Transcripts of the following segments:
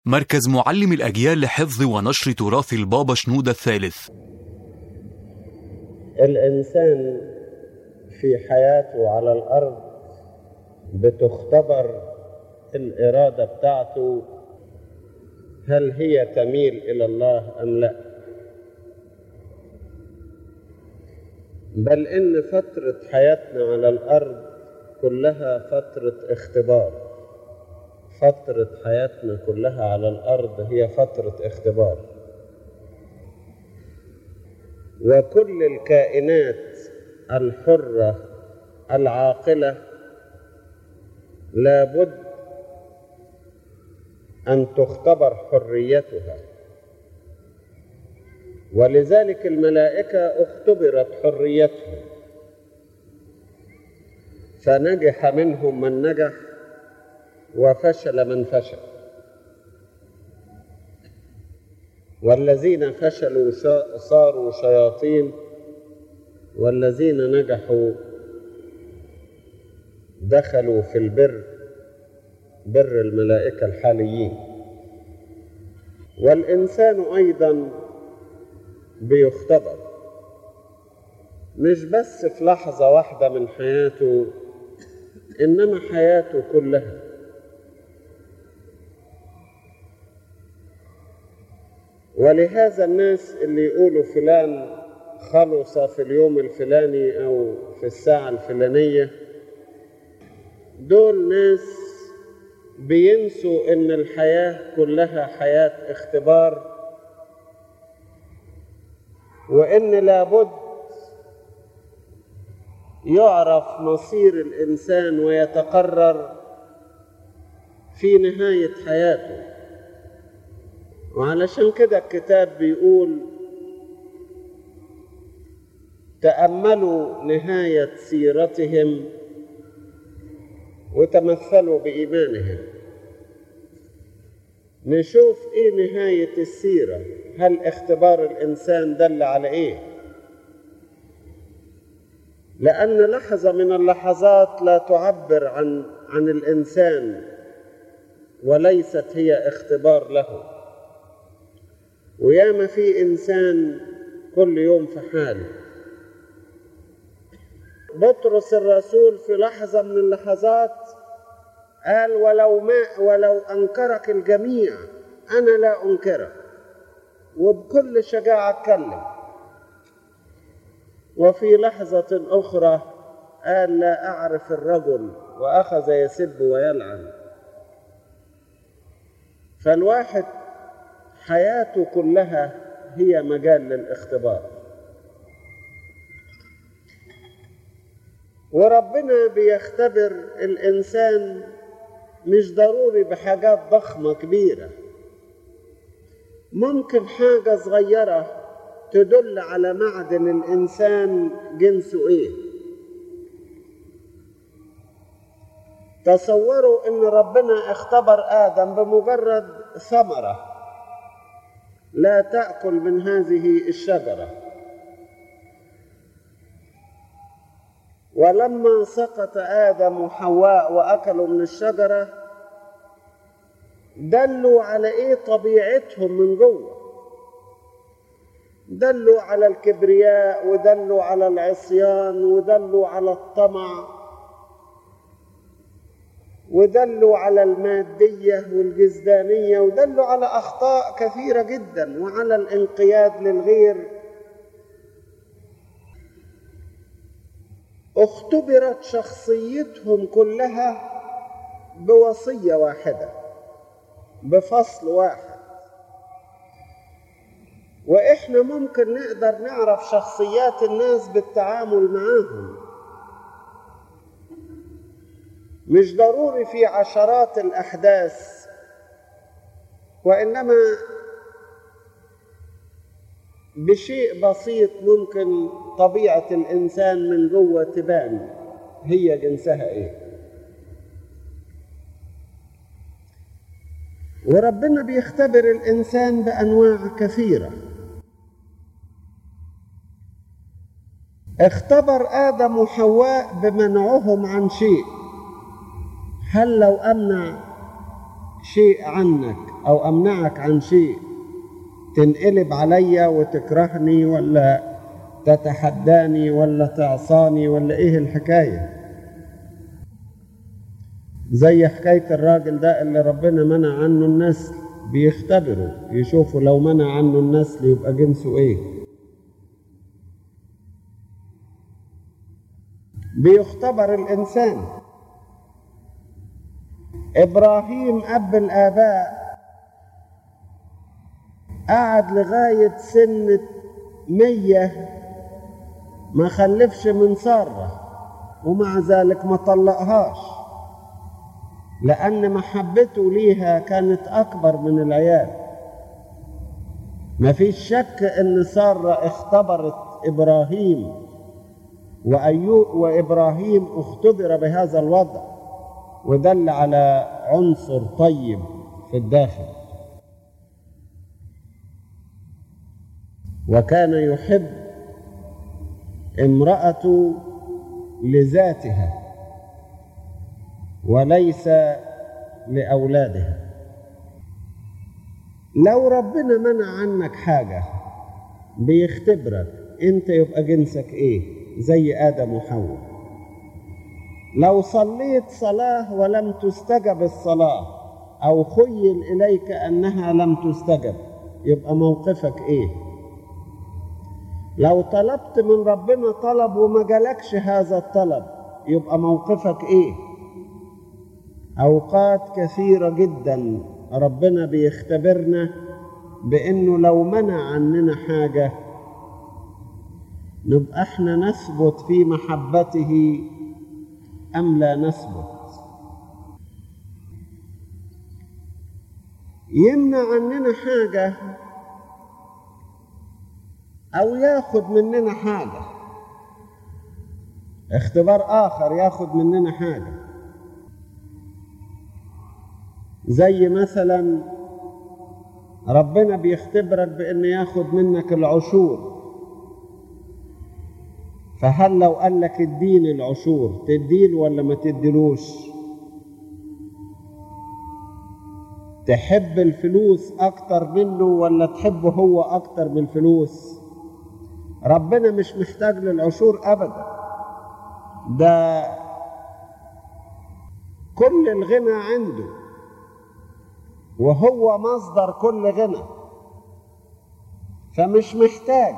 مركز معلم الأجيال لحفظ ونشر تراث البابا شنودة الثالث. الإنسان في حياته على الأرض بتختبر الإرادة بتاعته، هل هي تميل إلى الله أم لا؟ بل إن فترة حياتنا على الأرض كلها فترة اختبار. فترة حياتنا كلها على الأرض هي فترة اختبار، وكل الكائنات الحرة العاقلة لابد أن تختبر حريتها، ولذلك الملائكة اختبرت حريتهم، فنجح منهم من نجح وفشل من فشل، والذين فشلوا صاروا شياطين، والذين نجحوا دخلوا في بر الملائكة الحاليين. والإنسان أيضا بيختبر، مش بس في لحظة واحدة من حياته، إنما حياته كلها. ولهذا الناس اللي يقولوا فلان خلص في اليوم الفلاني أو في الساعة الفلانية، دول ناس بينسوا إن الحياة كلها حياة اختبار، وإن لابد يعرف مصير الإنسان ويتقرر في نهاية حياته. وعلشان كده الكتاب بيقول: تأملوا نهاية سيرتهم وتمثلوا بإيمانهم. نشوف إيه نهاية السيرة، هل اختبار الإنسان دل على إيه؟ لأن لحظة من اللحظات لا تعبر عن الإنسان، وليست هي اختبار له. وياما في إنسان كل يوم في حاله. بطرس الرسول في لحظة من اللحظات قال: ولو أنكرك الجميع أنا لا أنكرك، وبكل شجاعة اتكلم. وفي لحظة أخرى قال: لا أعرف الرجل، وأخذ يسب ويلعن. فالواحد حياته كلها هي مجال للاختبار، وربنا بيختبر الإنسان مش ضروري بحاجات ضخمة كبيرة، ممكن حاجة صغيرة تدل على معدن الإنسان جنسه إيه. تصوروا إن ربنا اختبر آدم بمجرد ثمرة: لا تأكل من هذه الشجرة. ولما سقط آدم وحواء وأكلوا من الشجرة، دلوا على إيه طبيعتهم من جوه، دلوا على الكبرياء، ودلوا على العصيان، ودلوا على الطمع، ودلوا على المادية والجسدانية، ودلوا على أخطاء كثيرة جدا، وعلى الانقياد للغير. اختبرت شخصيتهم كلها بوصية واحدة، بفصل واحد. وإحنا ممكن نقدر نعرف شخصيات الناس بالتعامل معاهم، مش ضروري في عشرات الأحداث، وإنما بشيء بسيط ممكن طبيعة الإنسان من جوه تبان هي جنسها إيه. وربنا بيختبر الإنسان بأنواع كثيرة. اختبر آدم وحواء بمنعهم عن شيء. هل لو أمنع شيء عنك أو أمنعك عن شيء تنقلب عليا وتكرهني ولا تتحداني ولا تعصاني ولا إيه الحكاية؟ زي حكاية الراجل ده اللي ربنا منع عنه النسل، بيختبروا يشوفوا لو منع عنه النسل يبقى جنسه إيه. بيختبر الإنسان. إبراهيم أب الآباء قعد لغاية سن 100 ما خلفش من سارة، ومع ذلك ما طلقهاش، لأن محبته ليها كانت أكبر من العيال. ما فيش شك أن سارة اختبرت إبراهيم، وإبراهيم اختبر بهذا الوضع، ودل على عنصر طيب في الداخل. وكان يحب امرأته لذاتها وليس لأولادها. لو ربنا منع عنك حاجة بيختبرك انت يبقى جنسك ايه، زي آدم وحواء. لو صليت صلاة ولم تستجب الصلاة أو خيل إليك أنها لم تستجب يبقى موقفك إيه؟ لو طلبت من ربنا طلب وما جالكش هذا الطلب يبقى موقفك إيه؟ أوقات كثيرة جدا ربنا بيختبرنا بأنه لو منع عننا حاجة نبقى احنا نثبت في محبته أم لا نثبت. يمنع عننا حاجة أو ياخد مننا حاجة، اختبار آخر ياخد مننا حاجة، زي مثلا ربنا بيختبرك بأن ياخد منك العشور. فهل لو قال لك اديني العشور تديله ولا ما تديلوش؟ تحب الفلوس اكتر منه ولا تحبه هو اكتر من الفلوس؟ ربنا مش محتاج للعشور ابدا، ده كل الغنى عنده وهو مصدر كل غنى، فمش محتاج.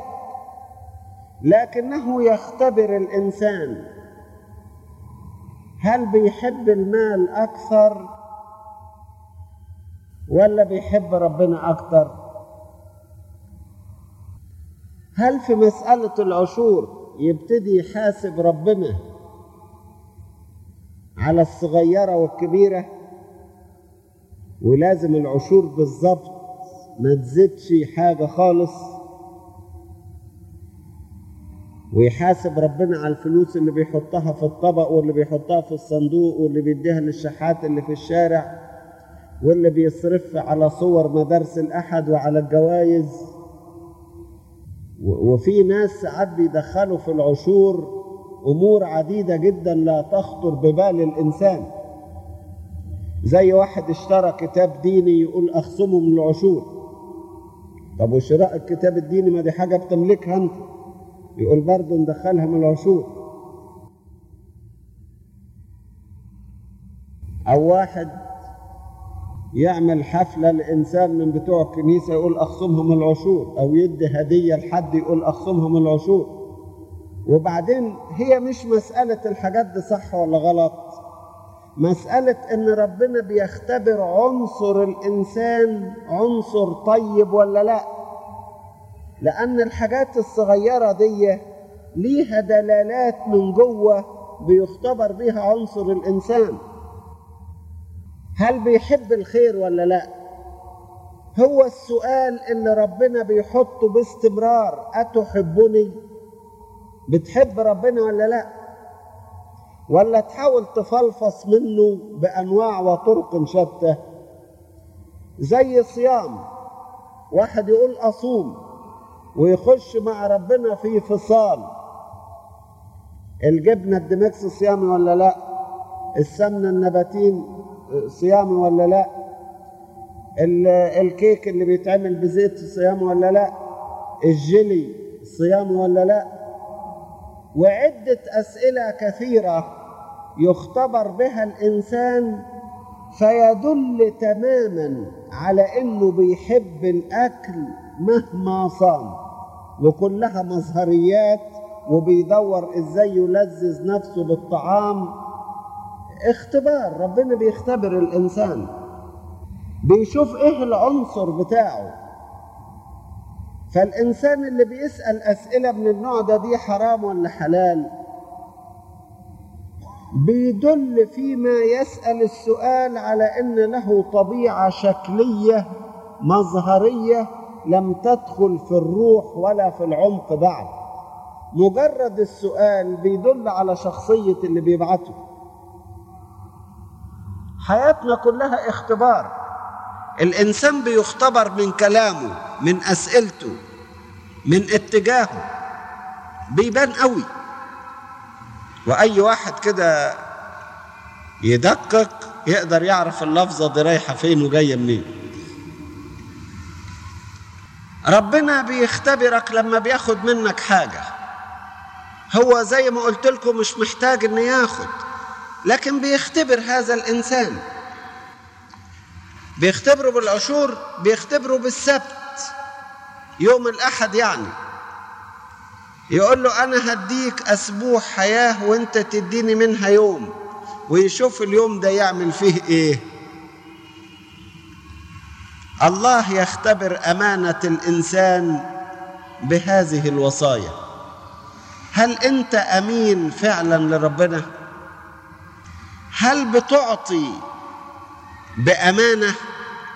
لكنه يختبر الإنسان، هل بيحب المال أكثر ولا بيحب ربنا أكثر؟ هل في مسألة العشور يبتدي يحاسب ربنا على الصغيرة والكبيرة، ولازم العشور بالضبط ما تزيدش حاجة خالص، ويحاسب ربنا على الفلوس اللي بيحطها في الطبق واللي بيحطها في الصندوق واللي بيديها للشحات اللي في الشارع واللي بيصرف على صور مدارس الأحد وعلى الجوائز؟ وفي ناس ساعات بيدخلوا في العشور أمور عديدة جدا لا تخطر ببال الإنسان، زي واحد اشترى كتاب ديني يقول أخصمه من العشور. طب وشراء الكتاب الديني ما دي حاجة بتملكها أنت، يقول برضه ندخلها من العشور. أو واحد يعمل حفلة لإنسان من بتوع الكنيسة يقول أخصمهم من العشور، أو يدي هدية لحد يقول أخصمهم من العشور. وبعدين هي مش مسألة الحاجات دي صح ولا غلط، مسألة إن ربنا بيختبر عنصر الإنسان عنصر طيب ولا لا. لأن الحاجات الصغيرة دي ليها دلالات من جوه بيختبر بيها عنصر الإنسان، هل بيحب الخير ولا لا. هو السؤال اللي ربنا بيحطه باستمرار، أتحبني؟ بتحب ربنا ولا لا؟ ولا تحاول تفلفص منه بأنواع وطرق شتى؟ زي صيام، واحد يقول أصوم ويخش مع ربنا في فصال، الجبنة الدمكس صيامي ولا لا؟ السمنة النباتين صيامي ولا لا؟ الكيك اللي بيتعمل بزيت صيام ولا لا؟ الجيلي صيام ولا لا؟ وعدة أسئلة كثيرة يختبر بها الإنسان فيدل تماما على إنه بيحب الأكل مهما صام، وكلها مظهريات، وبيدور إزاي يلذذ نفسه بالطعام. اختبار، ربنا بيختبر الإنسان، بيشوف إيه العنصر بتاعه. فالإنسان اللي بيسأل أسئلة من النوع ده، دي حرام ولا حلال، بيدل فيما يسأل السؤال على أن له طبيعة شكلية مظهرية لم تدخل في الروح ولا في العمق بعد. مجرد السؤال بيدل على شخصية اللي بيبعته. حياتنا كلها اختبار. الإنسان بيختبر من كلامه، من أسئلته، من اتجاهه، بيبان قوي. وأي واحد كده يدقق يقدر يعرف اللفظة دي رايحة فين وجاية منين. ربنا بيختبرك لما بياخد منك حاجة. هو زي ما قلت لكم مش محتاج إنه ياخد، لكن بيختبر هذا الإنسان. بيختبره بالعشور، بيختبره بالسبت، يوم الأحد يعني. يقول له أنا هديك أسبوع حياة وانت تديني منها يوم، ويشوف اليوم ده يعمل فيه إيه. الله يختبر أمانة الإنسان بهذه الوصايا. هل أنت أمين فعلا لربنا؟ هل بتعطي بأمانة؟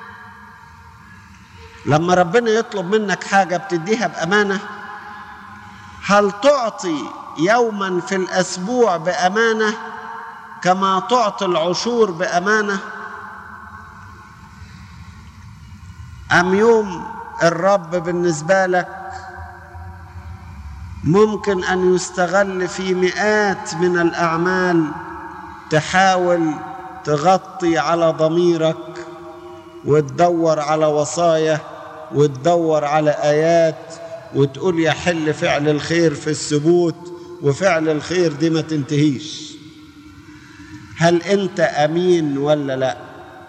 لما ربنا يطلب منك حاجة بتديها بأمانة؟ هل تعطي يوما في الأسبوع بأمانة كما تعطي العشور بأمانة؟ أم يوم الرب بالنسبة لك ممكن أن يستغل في مئات من الأعمال تحاول تغطي على ضميرك وتدور على وصايا وتدور على آيات وتقول يحل فعل الخير في الثبوت، وفعل الخير دي ما تنتهيش. هل أنت أمين ولا لا؟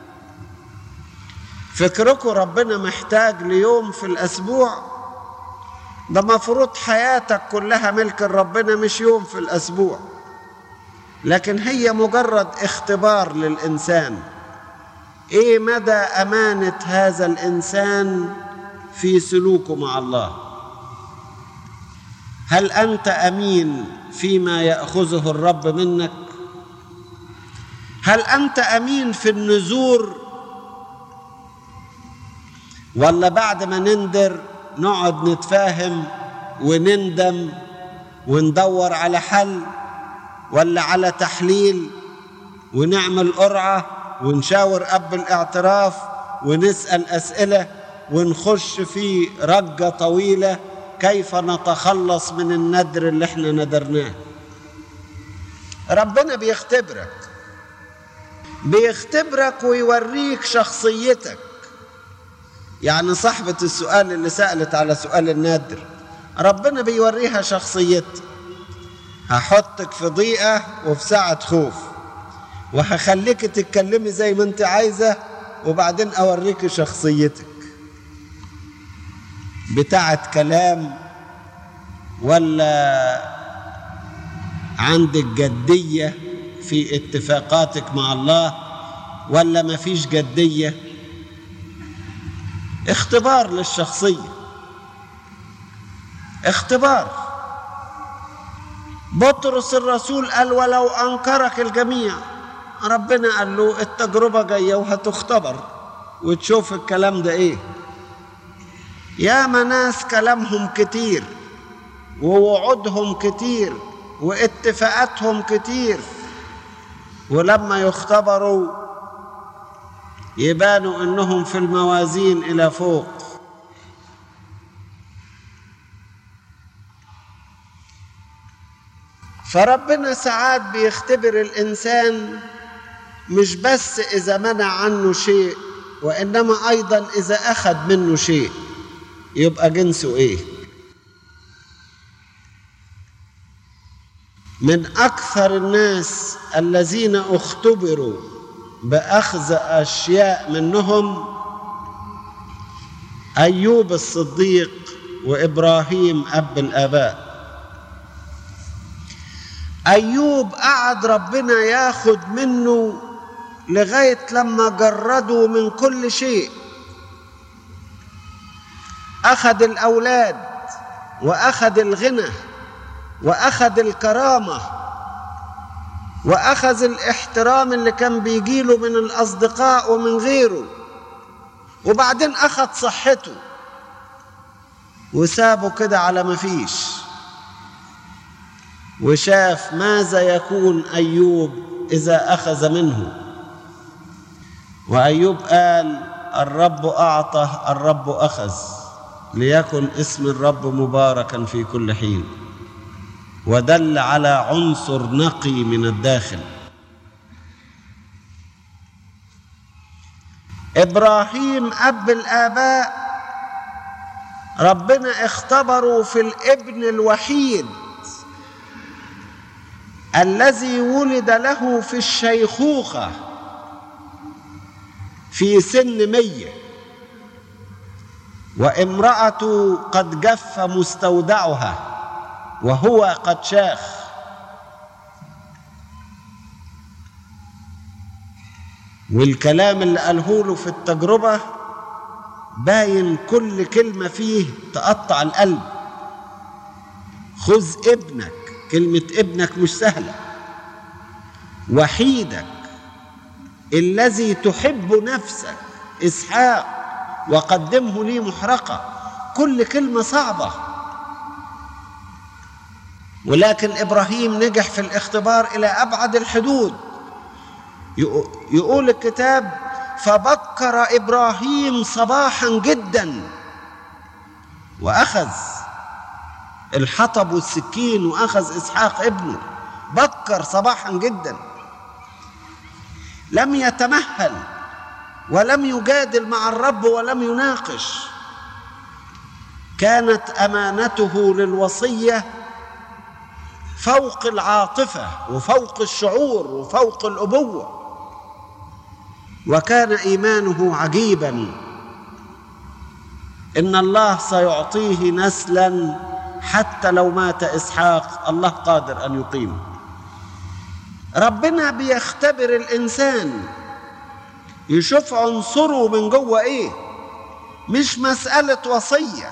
فكركم ربنا محتاج ليوم في الأسبوع؟ ده مفروض حياتك كلها ملك ربنا، مش يوم في الأسبوع. لكن هي مجرد اختبار للإنسان. إيه مدى أمانة هذا الإنسان في سلوكه مع الله؟ هل أنت أمين فيما يأخذه الرب منك؟ هل أنت أمين في النذور؟ ولا بعد ما نندر نقعد نتفاهم ونندم وندور على حل ولا على تحليل ونعمل قرعة ونشاور أب الاعتراف ونسأل أسئلة ونخش في رجة طويلة كيف نتخلص من الندر اللي احنا ندرناه؟ ربنا بيختبرك ويوريك شخصيتك. يعني صاحبة السؤال اللي سألت على سؤال النادر، ربنا بيوريها شخصيتها. هحطك في ضيقة وفي ساعة خوف، وهخليك تتكلمي زي ما انت عايزة، وبعدين أوريك شخصيتك بتاعت كلام ولا عندك جدية في اتفاقاتك مع الله ولا ما فيش جدية. اختبار للشخصية، اختبار. بطرس الرسول قال ولو أنكرك الجميع، ربنا قال له التجربة جاية وهتختبر وتشوف الكلام ده ايه. يا ناس كلامهم كتير ووعودهم كتير واتفاقاتهم كتير، ولما يختبروا يبانوا انهم في الموازين الى فوق. فربنا ساعات بيختبر الانسان مش بس اذا منع عنه شيء وإنما أيضا إذا أخذ منه شيء يبقى جنسه إيه؟ من أكثر الناس الذين اختبروا بأخذ أشياء منهم أيوب الصديق وإبراهيم أب الآباء. أيوب قعد ربنا ياخد منه لغاية لما جردوا من كل شيء. أخذ الأولاد وأخذ الغنى وأخذ الكرامة وأخذ الاحترام اللي كان بيجيله من الأصدقاء ومن غيره، وبعدين أخذ صحته وسابه كده على ما فيش، وشاف ماذا يكون أيوب إذا أخذ منه. وأيوب قال: الرب أعطى الرب أخذ، ليكن اسم الرب مباركا في كل حين. ودل على عنصر نقي من الداخل. إبراهيم أب الآباء ربنا اختبره في الابن الوحيد الذي ولد له في الشيخوخة في سن 100، وامرأة قد جف مستودعها وهو قد شاخ. والكلام اللي قاله له في التجربة باين كل كلمة فيه تقطع القلب. خذ ابنك، كلمة ابنك مش سهلة، وحيدك الذي تحب نفسك إسحاق وقدمه لي محرقة. كل كلمة صعبة، ولكن إبراهيم نجح في الاختبار إلى أبعد الحدود. يقول الكتاب: فبكر إبراهيم صباحا جدا وأخذ الحطب والسكين وأخذ إسحاق ابنه. بكر صباحا جدا، لم يتمهل ولم يجادل مع الرب ولم يناقش. كانت أمانته للوصية فوق العاطفة وفوق الشعور وفوق الأبوة، وكان إيمانه عجيبا إن الله سيعطيه نسلا حتى لو مات إسحاق الله قادر أن يقيمه. ربنا بيختبر الإنسان يشوف عنصره من جوه إيه. مش مسألة وصية،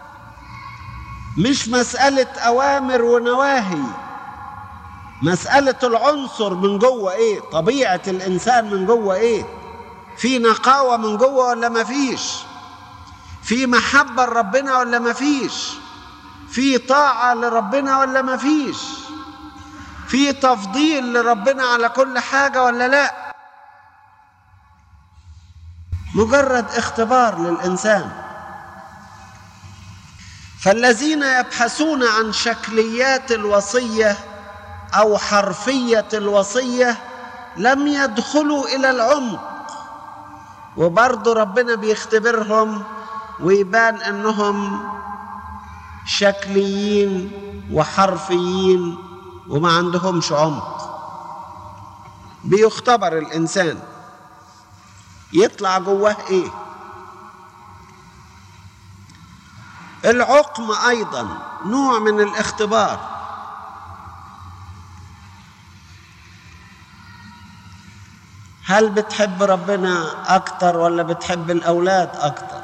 مش مسألة أوامر ونواهي، مسألة العنصر من جوه إيه، طبيعة الإنسان من جوه إيه. في نقاوة من جوه ولا ما فيش؟ في محبة لربنا ولا ما فيش؟ في طاعة لربنا ولا ما فيش؟ في تفضيل لربنا على كل حاجة ولا لا؟ مجرد اختبار للإنسان. فالذين يبحثون عن شكليات الوصية أو حرفية الوصية لم يدخلوا إلى العمق، وبرضه ربنا بيختبرهم ويبان أنهم شكليين وحرفيين وما عندهمش عمق. بيختبر الإنسان يطلع جواه إيه. العقم أيضا نوع من الاختبار. هل بتحب ربنا أكتر ولا بتحب الأولاد أكتر؟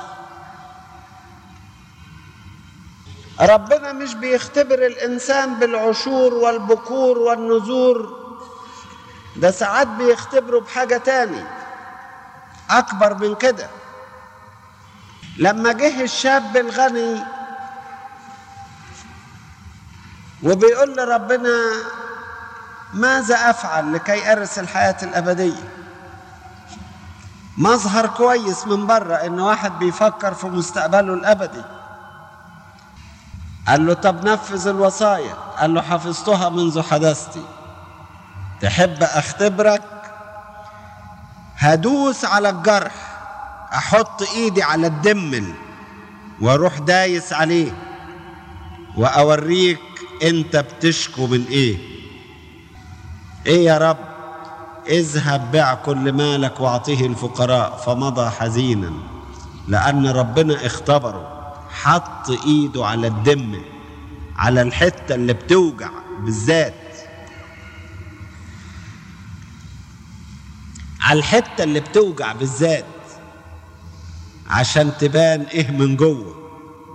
ربنا مش بيختبر الإنسان بالعشور والبكور والنذور، ده ساعات بيختبره بحاجة تاني أكبر من كده. لما جه الشاب الغني وبيقول لربنا: ماذا أفعل لكي أرث الحياة الأبدية؟ مظهر كويس من بره إن واحد بيفكر في مستقبله الأبدي. قال له: طب نفذ الوصايا. قال له: حفظتها منذ حدثتي. تحب أختبرك؟ هدوس على الجرح احط ايدي على الدمل واروح دايس عليه واوريك انت بتشكو من ايه يا رب؟ اذهب بيع كل مالك واعطيه الفقراء. فمضى حزينا، لان ربنا اختبره، حط ايده على الدم، على الحتة اللي بتوجع بالذات، على الحتة اللي بتوجع بالذات، عشان تبان ايه من جوه.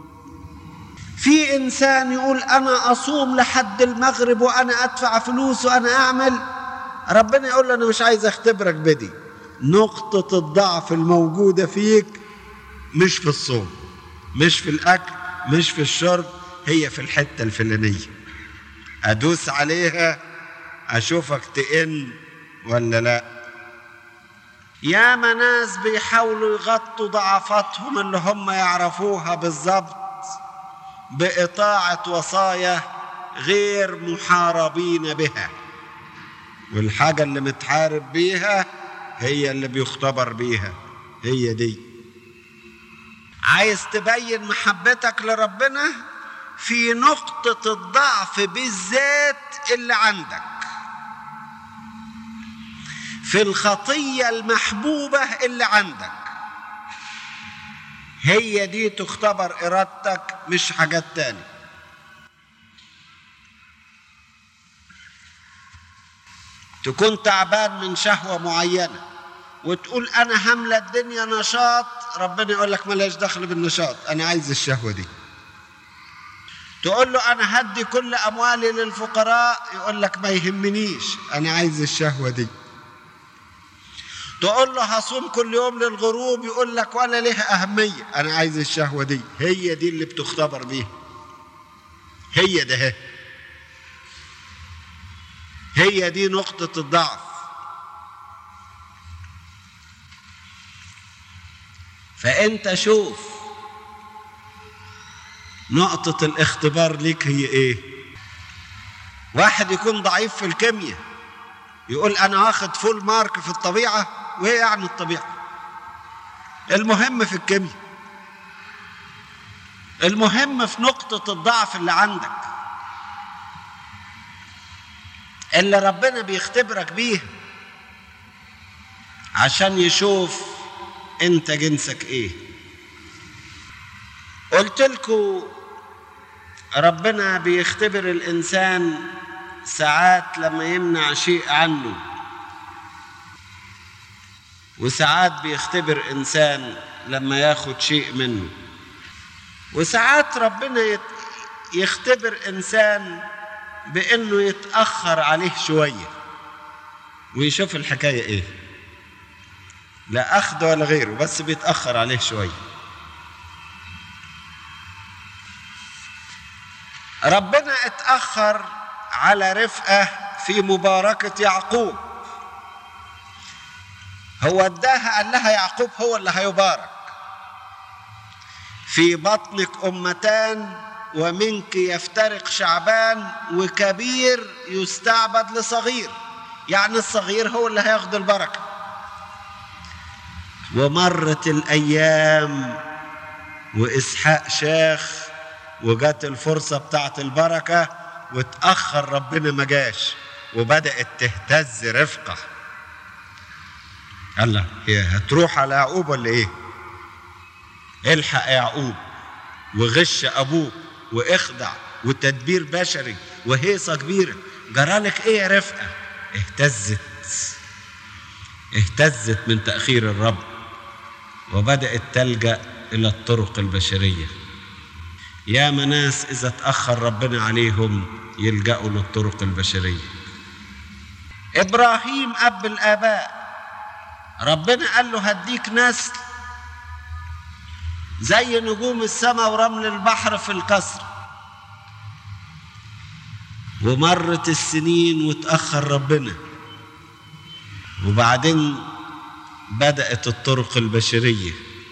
في انسان يقول انا اصوم لحد المغرب وانا ادفع فلوس وانا اعمل، ربنا يقول له انا مش عايز اختبرك بدي. نقطة الضعف الموجودة فيك مش في الصوم، مش في الاكل، مش في الشرب، هي في الحتة الفلانية. ادوس عليها اشوفك تئن ولا لا. ياما ناس بيحاولوا يغطوا ضعفاتهم اللي هم يعرفوها بالظبط بإطاعة وصايا غير محاربين بها، والحاجة اللي متحارب بيها هي اللي بيختبر بيها، هي دي. عايز تبين محبتك لربنا في نقطة الضعف بالذات اللي عندك، في الخطية المحبوبة اللي عندك، هي دي تختبر إرادتك، مش حاجات تاني. تكون تعبان من شهوة معينة وتقول أنا هملى الدنيا نشاط، ربنا يقول لك ملاش دخل بالنشاط، أنا عايز الشهوة دي. تقول له أنا هدي كل أموالي للفقراء، يقول لك ما يهمنيش، أنا عايز الشهوة دي. تقول له هصوم كل يوم للغروب، يقول لك ولا ليها أهمية، أنا عايز الشهوة دي. هي دي اللي بتختبر بيها، هي ده، هي دي نقطة الضعف. فأنت شوف نقطة الاختبار ليك هي إيه. واحد يكون ضعيف في الكيمياء يقول أنا واخد فول مارك في الطبيعة، وهي يعني الطبيعة المهم في الكيمياء، المهم في نقطة الضعف اللي عندك اللي ربنا بيختبرك بيه عشان يشوف انت جنسك ايه. قلت لكم ربنا بيختبر الانسان ساعات لما يمنع شيء عنه، وساعات بيختبر انسان لما ياخد شيء منه، وساعات ربنا يختبر انسان بانه يتأخر عليه شوية ويشوف الحكاية ايه، لا اخذ ولا غيره، بس بيتأخر عليه شوية. ربنا اتأخر على رفقة في مباركة يعقوب، هو اداها، قال لها يعقوب هو اللي هيبارك. في بطنك أمتان ومنك يفترق شعبان وكبير يستعبد لصغير، يعني الصغير هو اللي هياخد البركة. ومرت الأيام وإسحاق شاخ وجات الفرصة بتاعت البركة، وتأخر ربنا ما جاش، وبدأت تهتز رفقة. الله، هي هتروح على يعقوب ولا ايه؟ الحق يعقوب، وغش ابوك واخدع وتدبير بشري وهيصة كبيرة، جرالك ايه يا رفقة؟ اهتزت من تأخير الرب، وبدأت تلجأ الى الطرق البشرية. يا ناس اذا تأخر ربنا عليهم يلجأوا للطرق البشرية. ابراهيم اب الاباء، ربنا قال له هديك نسل زي نجوم السماء ورمل البحر في القصر، ومرت السنين وتأخر ربنا، وبعدين بدأت الطرق البشرية،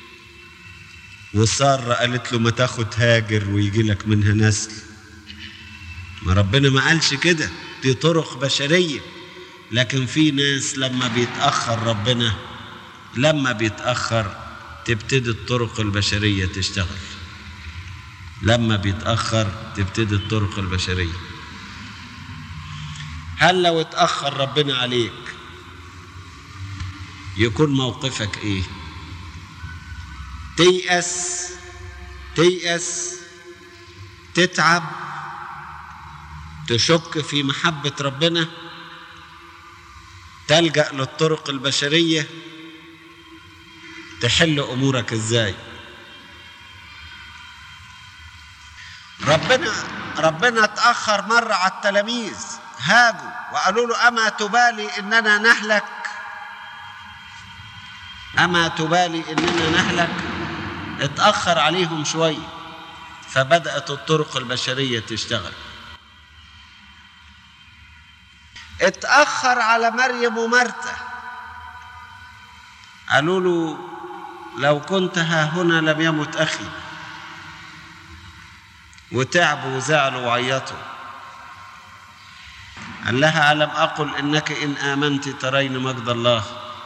وسارة قالت له ما تاخد هاجر ويجي لك منها نسل. ما ربنا ما قالش كده، دي طرق بشرية. لكن في ناس لما بيتأخر ربنا، لما بيتأخر تبتدي الطرق البشرية تشتغل. لما بيتأخر تبتدي الطرق البشرية. هل لو اتأخر ربنا عليك يكون موقفك ايه؟ تيأس، تتعب، تشك في محبة ربنا، تلجأ للطرق البشرية، تحل أمورك ازاي؟ ربنا اتأخر مرة على التلاميذ، هاجوا وقالوا له أما تبالي إننا نهلك؟ أما تبالي إننا نهلك؟ اتأخر عليهم شوية، فبدأت الطرق البشرية تشتغل. اتأخر على مريم ومرثا، قالوا له لو كنت ها هنا لم يمت أخي، وتعبوا وزعلوا وعيطوا. قال لها ألم أقل إنك إن آمنت ترين مجد الله؟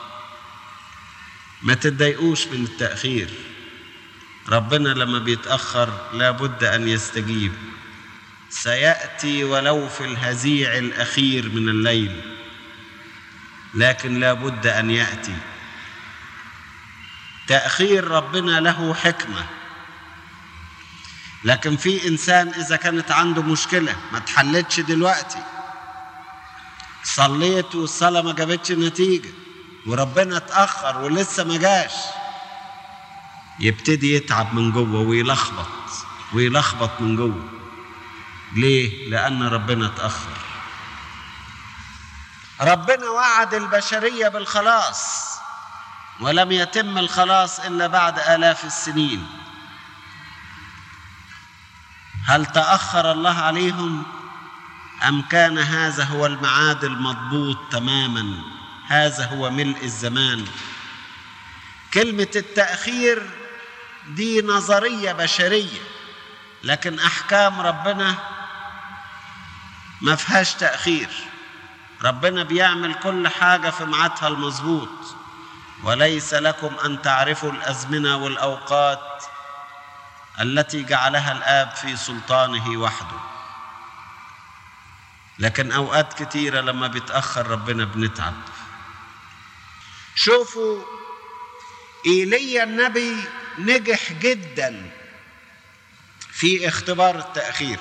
ما تتضايقوش من التأخير، ربنا لما بيتأخر لابد أن يستجيب. سيأتي ولو في الهزيع الأخير من الليل، لكن لابد أن يأتي. تأخير ربنا له حكمة. لكن في إنسان إذا كانت عنده مشكلة ما تحلتش دلوقتي، صليت والصلاة ما جابتش نتيجة وربنا اتأخر ولسه ما جاش، يبتدي يتعب من جوه ويلخبط من جوه. ليه؟ لأن ربنا اتأخر. ربنا وعد البشرية بالخلاص، ولم يتم الخلاص إلا بعد آلاف السنين. هل تأخر الله عليهم أم كان هذا هو الميعاد المضبوط تماما؟ هذا هو ملء الزمان. كلمة التأخير دي نظرية بشرية، لكن أحكام ربنا ما فيهاش تأخير. ربنا بيعمل كل حاجة في ميعادها المظبوط. وليس لكم أن تعرفوا الأزمنة والأوقات التي جعلها الآب في سلطانه وحده. لكن أوقات كتيرة لما بيتأخر ربنا بنتعب. شوفوا إيليا النبي نجح جدا في اختبار التأخير.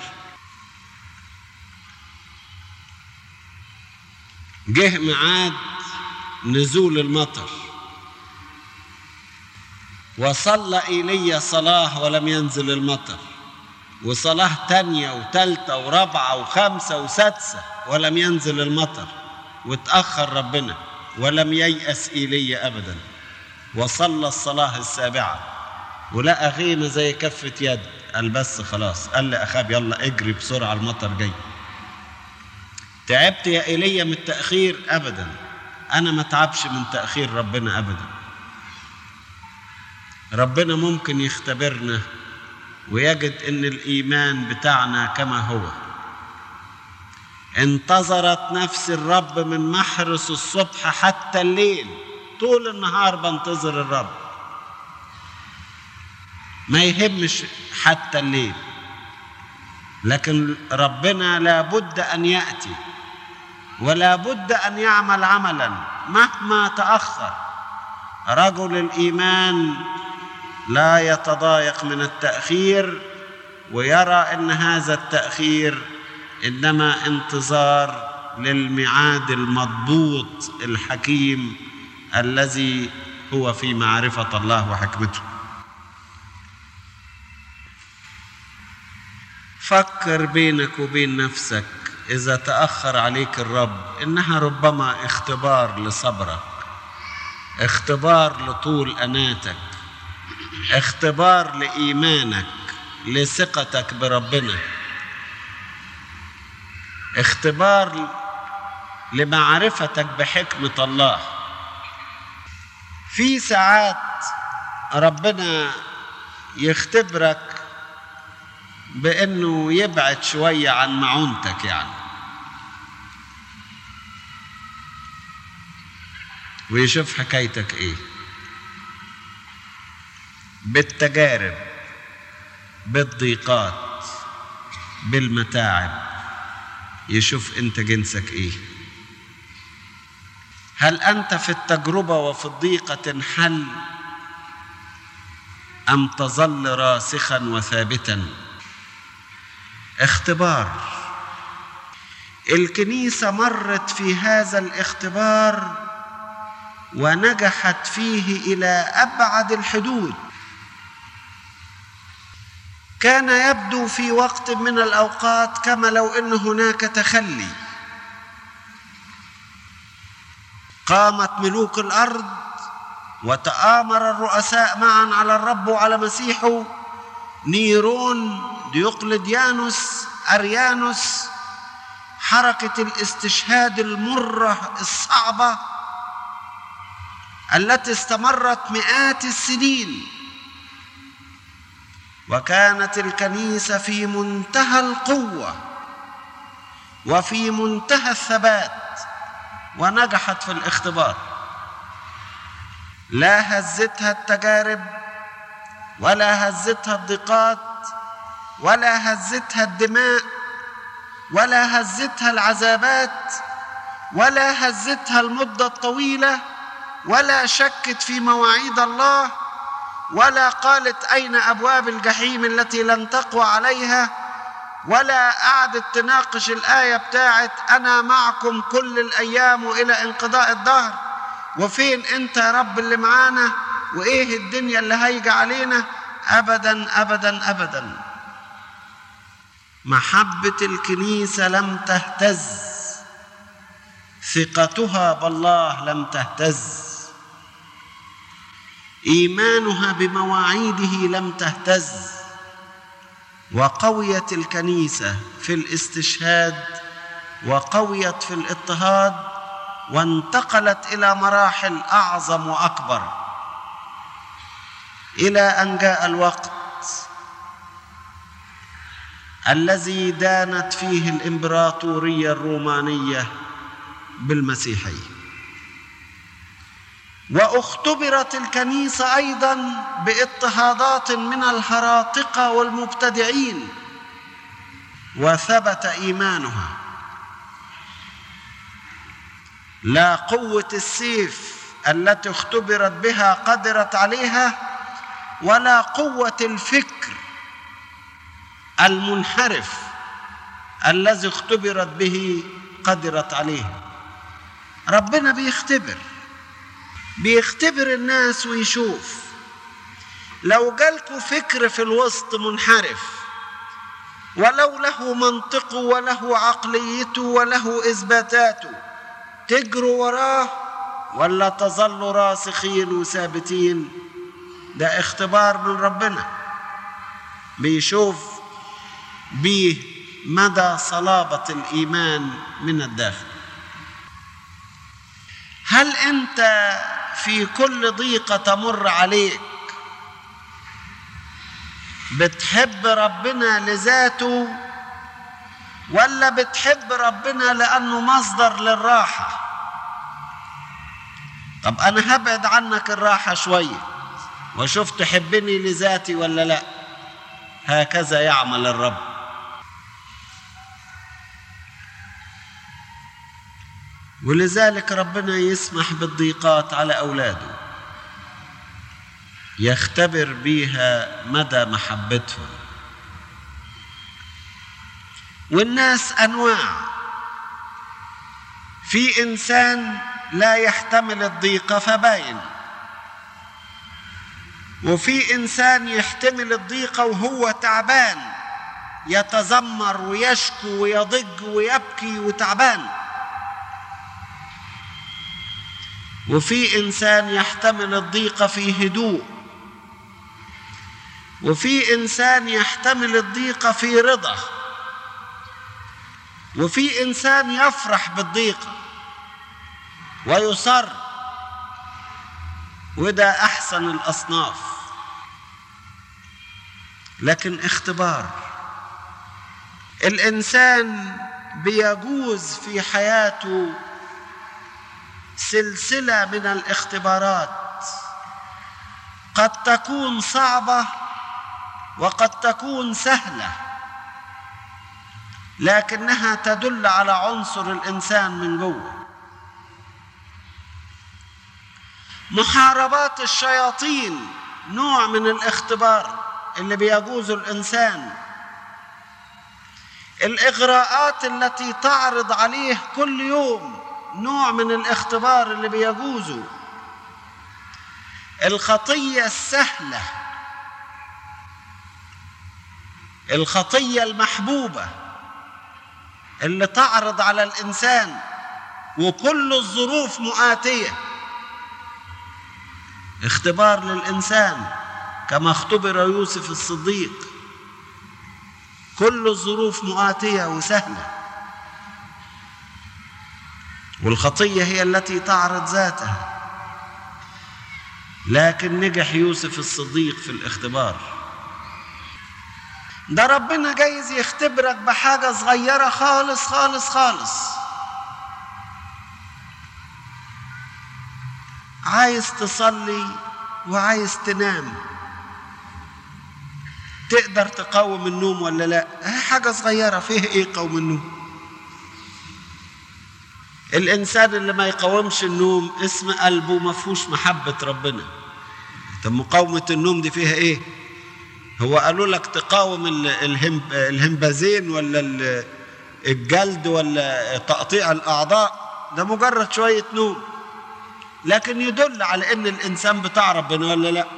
جه ميعاد نزول المطر، وصلى إيليا صلاة ولم ينزل المطر، وصلاة تانية وتالتة ورابعة وخامسة وسادسة ولم ينزل المطر، وتأخر ربنا ولم ييأس إيليا أبدا، وصلى الصلاة السابعة ولقى غيمة زي كفة يد، قال بس خلاص، قال لأخاب يلا اجري بسرعة المطر جاي. تعبت يا إيليا من التأخير؟ أبدا، أنا ما تعبش من تأخير ربنا أبدا. ربنا ممكن يختبرنا ويجد إن الإيمان بتاعنا كما هو. انتظرت نفس الرب من محرس الصبح حتى الليل، طول النهار بنتظر الرب، ما يهمش حتى الليل. لكن ربنا لابد أن يأتي، ولا بد أن يعمل عملا مهما تأخر. رجل الإيمان لا يتضايق من التأخير، ويرى أن هذا التأخير إنما انتظار للميعاد المضبوط الحكيم الذي هو في معرفة الله وحكمته. فكر بينك وبين نفسك، إذا تأخر عليك الرب إنها ربما اختبار لصبرك، اختبار لطول أناتك، اختبار لإيمانك، لثقتك بربنا، اختبار لمعرفتك بحكمة الله. في ساعات ربنا يختبرك بأنه يبعد شوية عن معونتك، يعني ويشوف حكايتك ايه. بالتجارب، بالضيقات، بالمتاعب، يشوف انت جنسك ايه. هل انت في التجربة وفي الضيقة تنحل ام تظل راسخا وثابتا؟ اختبار. الكنيسة مرت في هذا الاختبار ونجحت فيه إلى أبعد الحدود. كان يبدو في وقت من الأوقات كما لو أن هناك تخلي. قامت ملوك الأرض وتآمر الرؤساء معا على الرب وعلى مسيحه، نيرون، ديوقلديانوس، أريانوس، حركة الاستشهاد المرة الصعبة التي استمرت مئات السنين. وكانت الكنيسة في منتهى القوة وفي منتهى الثبات ونجحت في الاختبار. لا هزتها التجارب ولا هزتها الضيقات ولا هزتها الدماء ولا هزتها العذابات ولا هزتها المدة الطويلة، ولا شكت في مواعيد الله، ولا قالت أين أبواب الجحيم التي لن تقوى عليها، ولا قعدت تناقش الآية بتاعت أنا معكم كل الأيام وإلى انقضاء الدهر، وفين أنت يا رب اللي معانا، وإيه الدنيا اللي هيجي علينا. أبدا أبدا أبدا. محبة الكنيسة لم تهتز، ثقتها بالله لم تهتز، إيمانها بمواعيده لم تهتز. وقويت الكنيسة في الاستشهاد وقويت في الاضطهاد، وانتقلت إلى مراحل أعظم وأكبر، إلى أن جاء الوقت الذي دانت فيه الإمبراطورية الرومانية بالمسيحية. واختبرت الكنيسة أيضا باضطهادات من الهراطقة والمبتدعين، وثبت إيمانها. لا قوة السيف التي اختبرت بها قدرت عليها، ولا قوة الفكر المنحرف الذي اختبرت به قدرت عليه. ربنا بيختبر الناس ويشوف. لو جالكوا فكر في الوسط منحرف ولو له منطقه وله عقليته وله إثباتاته، تجروا وراه ولا تظلوا راسخين وثابتين؟ ده اختبار من ربنا بيشوف بيه مدى صلابة الإيمان من الداخل. هل أنت في كل ضيقة تمر عليك بتحب ربنا لذاته، ولا بتحب ربنا لأنه مصدر للراحة؟ طب أنا هبعد عنك الراحة شوية وشوف تحبني لذاتي ولا لا. هكذا يعمل الرب. ولذلك ربنا يسمح بالضيقات على أولاده، يختبر بيها مدى محبتهم. والناس أنواع، في إنسان لا يحتمل الضيقة فباين، وفي إنسان يحتمل الضيقة وهو تعبان، يتذمر ويشكو ويضج ويبكي وتعبان. وفي إنسان يحتمل الضيقة في هدوء، وفي إنسان يحتمل الضيقة في رضا، وفي إنسان يفرح بالضيقة ويصر، وده أحسن الأصناف. لكن اختبار الإنسان بيجوز في حياته سلسلة من الاختبارات، قد تكون صعبة وقد تكون سهلة، لكنها تدل على عنصر الإنسان من جوه. محاربات الشياطين نوع من الاختبار اللي بيجوز الإنسان. الإغراءات التي تعرض عليه كل يوم نوع من الاختبار اللي بيجوزه. الخطية السهلة، الخطية المحبوبة اللي تعرض على الإنسان وكل الظروف مؤاتية، اختبار للإنسان كما اختبر يوسف الصديق. كل الظروف مؤاتية وسهلة، والخطية هي التي تعرض ذاتها، لكن نجح يوسف الصديق في الاختبار ده. ربنا جايز يختبرك بحاجة صغيرة خالص خالص خالص. عايز تصلي وعايز تنام، تقدر تقاوم النوم ولا لا؟ حاجة صغيرة، فيه ايه قوم النوم؟ الإنسان اللي ما يقاومش النوم اسم قلبه ما فيهوش محبة ربنا. طب مقاومة النوم دي فيها ايه؟ هو قالوا لك تقاوم الهمبازين ولا الجلد ولا تقطيع الأعضاء؟ ده مجرد شوية نوم، لكن يدل على ان الإنسان بتاع ربنا ولا لا.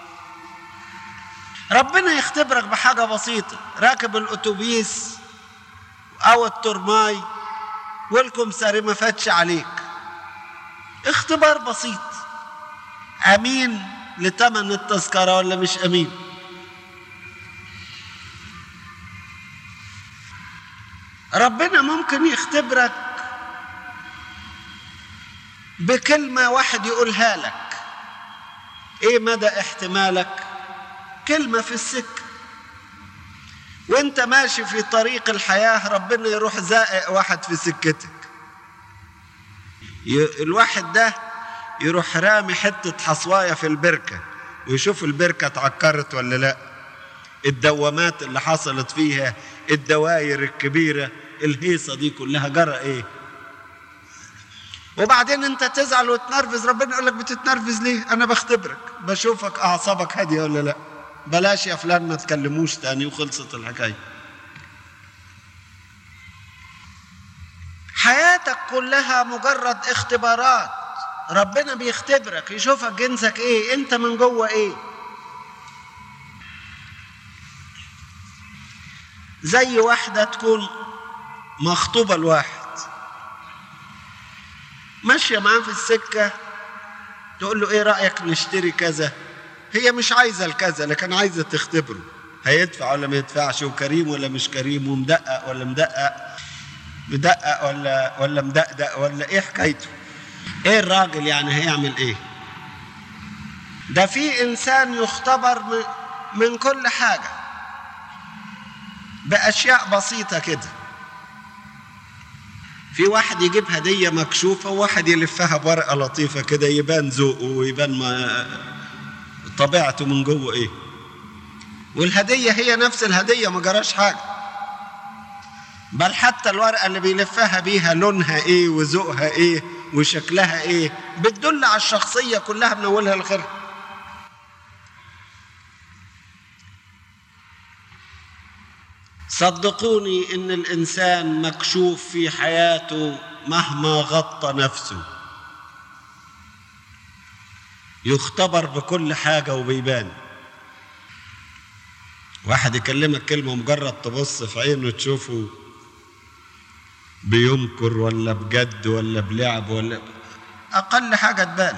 ربنا يختبرك بحاجة بسيطة، راكب الأتوبيس أو الترماي والكمساري ما فاتش عليك، اختبار بسيط، أمين لتمن التذكرة ولا مش أمين؟ ربنا ممكن يختبرك بكلمة واحد يقولها لك، ايه مدى احتمالك؟ كلمة في السكة وانت ماشي في طريق الحياة، ربنا يروح زائق واحد في سكتك، الواحد ده يروح رامي حتة حصواية في البركة ويشوف البركة اتعكرت ولا لا، الدوامات اللي حصلت فيها، الدوائر الكبيرة، الهيصة دي كلها جرى ايه؟ وبعدين انت تزعل وتنرفز، ربنا يقول لك بتتنرفز ليه؟ انا بختبرك، بشوفك اعصابك هادية ولا لا. بلاش يا فلان ما تكلموش تاني وخلصت الحكاية. حياتك كلها مجرد اختبارات، ربنا بيختبرك يشوفك جنسك ايه، انت من جوه ايه. زي واحدة تكون مخطوبة لواحد، ماشية معاه في السكة، تقول له ايه رأيك نشتري كذا؟ هي مش عايزة الكذا، لكن عايزة تختبره، هيدفع ولا ما يدفعش، وكريم ولا مش كريم، ومدقق ولا مدقق ولا مدقدق، ولا ايه حكايته؟ ايه الراجل يعني هيعمل ايه؟ ده في انسان يختبر من كل حاجة بأشياء بسيطة كده. في واحد يجيب هدية مكشوفة وواحد يلفها بورقة لطيفة كده، يبان ذوقه ويبان ما طبيعته من جوه ايه، والهدية هي نفس الهدية، ما جراش حاجة، بل حتى الورقة اللي بيلفها بيها لونها ايه وذوقها ايه وشكلها ايه بتدل على الشخصية كلها من اولها لاخرها. صدقوني ان الانسان مكشوف في حياته مهما غطى نفسه، يختبر بكل حاجة وبيبان. واحد يكلمك كلمة مجرد تبص في عينه تشوفه بيمكر ولا بجد ولا بلعب ولا أقل حاجة تبان.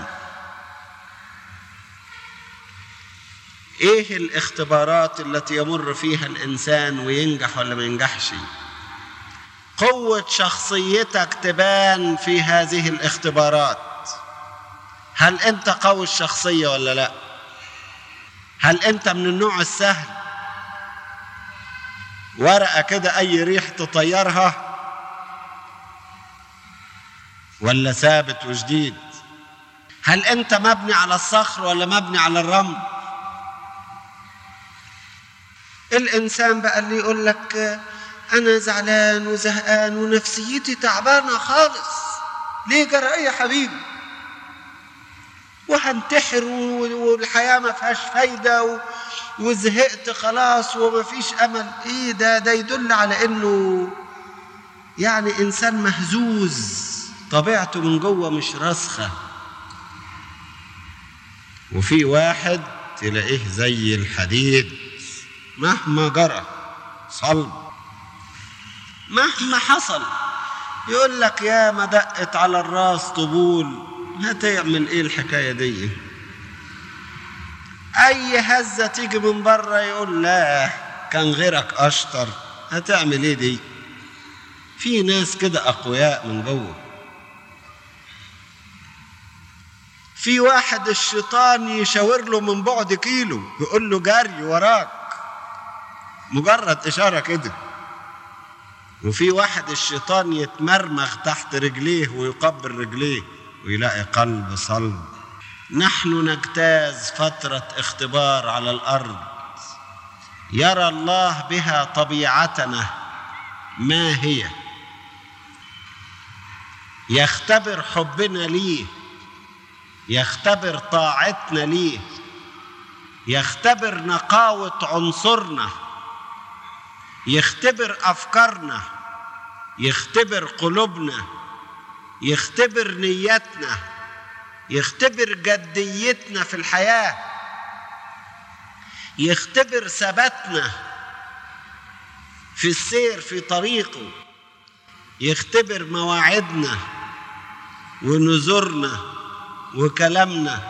إيه الاختبارات التي يمر فيها الإنسان وينجح ولا ما ينجحش؟ قوة شخصيتك تبان في هذه الاختبارات. هل أنت قوي الشخصية ولا لا؟ هل أنت من النوع السهل ورقة كده أي ريح تطيرها، ولا ثابت وجديد؟ هل أنت مبني على الصخر ولا مبني على الرمل؟ الإنسان بقى اللي يقول لك أنا زعلان وزهقان ونفسيتي تعبانة خالص، ليه جرى إيه يا حبيبي؟ وهنتحر والحياة ما فيهاش فايدة وزهقت خلاص وما فيش أمل. إيه ده يدل على إنه يعني إنسان مهزوز، طبيعته من جوه مش راسخة. وفي واحد تلاقيه زي الحديد مهما جرى صلب، مهما حصل يقول لك يا ما دقت على الراس طبول، هتعمل ايه الحكاية دي؟ اي هزة تيجي من بره يقول لا كان غيرك اشطر، هتعمل ايه دي؟ في ناس كده اقوياء من جوه. في واحد الشيطان يشاور له من بعد كيلو، يقول له جري وراك، مجرد اشارة كده. وفي واحد الشيطان يتمرمغ تحت رجليه ويقبل رجليه ويلاقي قلب صلب. نحن نجتاز فترة اختبار على الأرض يرى الله بها طبيعتنا ما هي، يختبر حبنا ليه، يختبر طاعتنا ليه، يختبر نقاوة عنصرنا، يختبر أفكارنا، يختبر قلوبنا، يختبر نيتنا، يختبر جديتنا في الحياة، يختبر ثباتنا في السير في طريقه، يختبر مواعيدنا ونذورنا وكلامنا،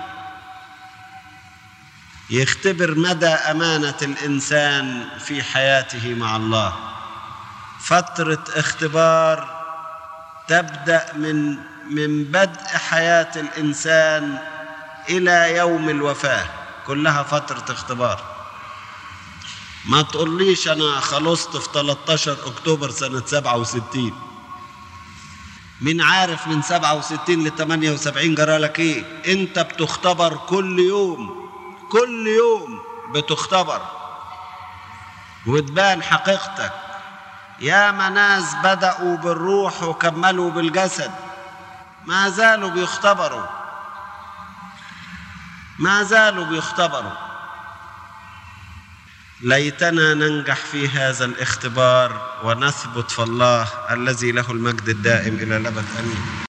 يختبر مدى أمانة الإنسان في حياته مع الله. فترة اختبار تبدأ من بدء حياة الإنسان إلى يوم الوفاة، كلها فترة اختبار. ما تقوليش أنا خلصت في 13 أكتوبر سنة 67، مين عارف من 67 ل 78 جرالك إيه؟ أنت بتختبر كل يوم، كل يوم بتختبر وتبان حقيقتك. يا ناس بدأوا بالروح وكملوا بالجسد، ما زالوا بيختبروا، ما زالوا بيختبروا. ليتنا ننجح في هذا الاختبار ونثبت في الله الذي له المجد الدائم إلى الأبد. آمين.